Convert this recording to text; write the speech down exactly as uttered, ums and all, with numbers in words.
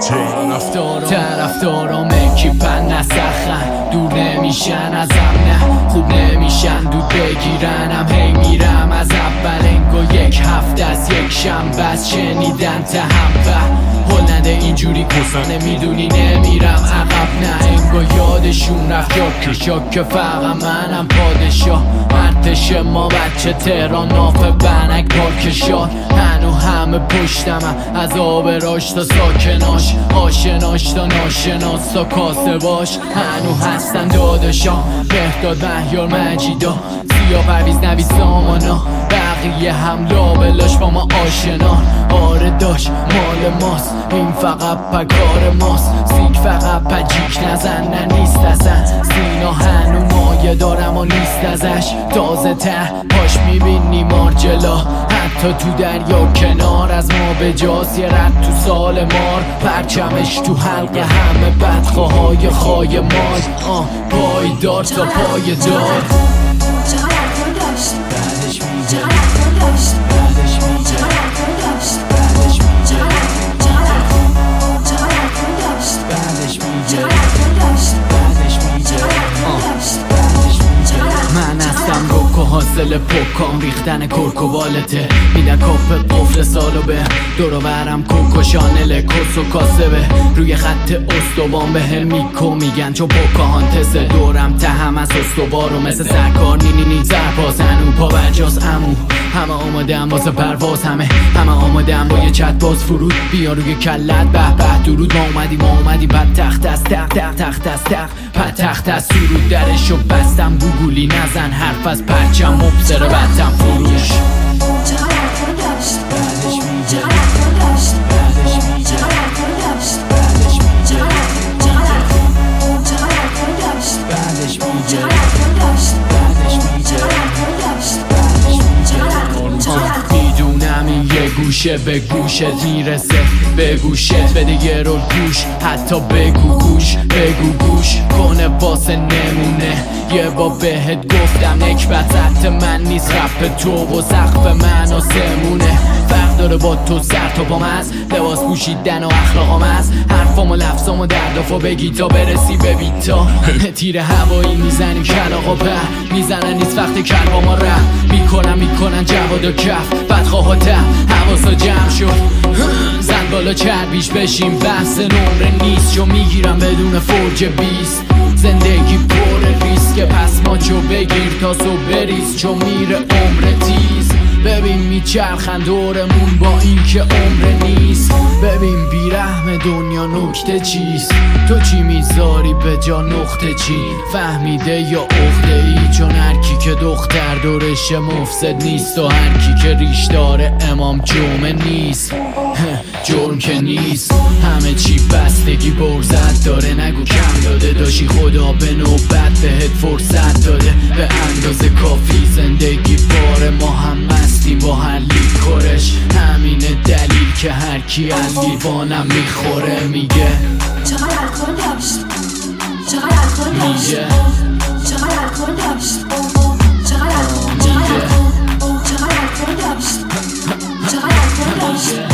طرفدارام اکیپن نسخن، دور نمیشن ازم، نه خوب نمیشن دود بگیرنم. هی میرم از اول انگو یک هفته از یک شنبه از شنیدن تا هم و هل نده اینجوری کسا نمیدونی نمیرم عقب، نه انگو یادشون رفت جاکه شاکه فقط منم پادشاه ارتش ما بچه تهران نافه بنک پارکشار. هنو همه پشتمم از آب راش تا ساکناش، آشناش تا ناشناس تا کاسه باش. هنو هستن داداشام مهداد مهیار مجیدا، سیا پرویز نوی سامانا، بقیه هم لابلاش با ما آشنا. آره داش مال ماست این فقط پکار ماست، سیک فقط پجیک نزن نه نیست ازن. سینا هنو مایه دارم و نیست ازش، تازه ته پاش میبینی مارجلا، حتی تو دریا کنار از ما به جاست یه رد تو سال مار. پرچمش تو حلقه همه بدخواهای خای مال، آه پایدار تا پای دار. بعدش میگه بعدش میگه بعدش میگه بعدش میگه بعدش میگه من هستم روکو حاصل پوکام، ریختن کرک و والته میدن کاپ قفل سالو به دورو برم کوکو شانل کس و کاسبه روی خط استوان به هم میکو میگن چون پوکاهانتسه. دورم ته هم از استوارو مثل سرکار نی نی نی سرپاس هنو پا برجاز امو همه آماده هم واسه پرواز، همه همه آماده هم با یه چت باز فرود بیا روی کلت به به درود. ما اومدی ما اومدی پد تخت از تخت تخت تخت از تخت پد تخت از سرود درشو بستم گوگولی نزن حرف از پرچم مبصره بطم فروش. بعدش میگه بعدش میگه بعدش میگه بعدش میگه بعدش میگه میدونم این یه گوشه به گوشت میرسه، به گوشت بده یه رول گوش حتی بگو گوش بگو گوش کنه واسه نمونه. یه با بهت گفتم نکبت حت من نیست رپ تو و سقف من آسمونه. فرق داره با تو سر تا پام از لباس پوشیدن و اخلاقام از حرفام و لفظام و دردافا بگی تا برسی به بیتا. تیر هوایی میزنیم کلاغ و پر میزنن نیست وقت کلبا ما رم میکنن میکنن جواد و کف بدخواه ته حواسا جمع شد زن بالا چربیش بشیم بحث نمره نیست چون میگیرم بدون فرج بیست. زندگی پر ریسک پس ما چو بگیر تا سو بریز چون میره عمر تیز. ببین میچرخن دورمون با این که عمر نیست، ببین بیرحم دنیا نکته چیست. تو چی میذاری به جا نقطه چی فهمیده یا عقده ای؟ چون هرکی که دختر دورش مفسد نیست و هرکی که ریش داره امام جمعه نیست جرم که نیست. همه چی بستگی برزت داره نگو کم داده داشی خدا به نوبت بهت فرصت داده به اندازه کافی. زندگی بار ما هم مستی با هر لیکورش همینه دلیل که هر کی از لیوانم میخوره میگه چقدر الکل داشت چقدر الکل داشت چقدر الکل داشت چقدر الکل داشت چقدر الکل داشت